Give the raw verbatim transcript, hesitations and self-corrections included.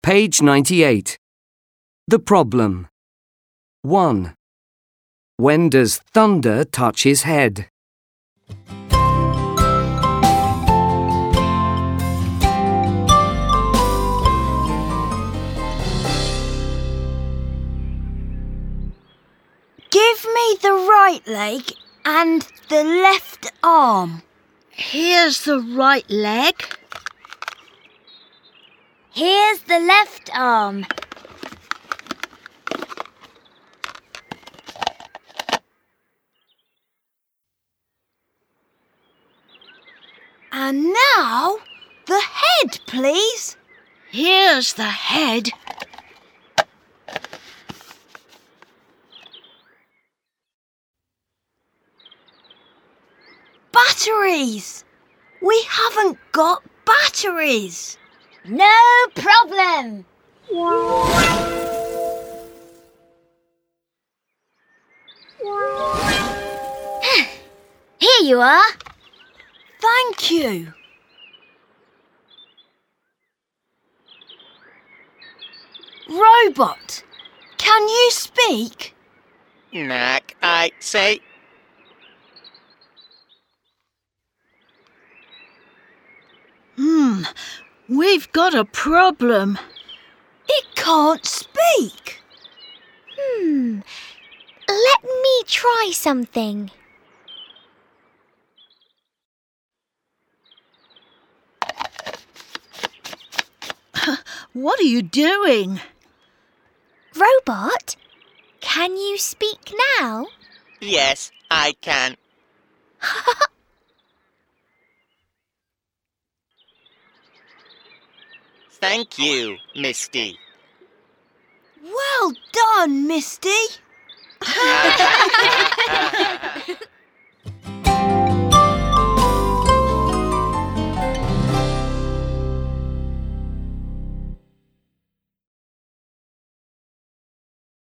Page ninety-eight. The problem. one. When does thunder touch his head? Give me the right leg and the left arm. Here's the right leg. Here's the left arm. And now, the head, please. Here's the head. Batteries! We haven't got batteries. No problem. Here you are. Thank you. Robot, can you speak? Knack, I say. Hmm, we've got a problem. It can't speak. Hmm. Let me try something. What are you doing? Robot, can you speak now? Yes, I can. Thank you, Misty. Well done, Misty.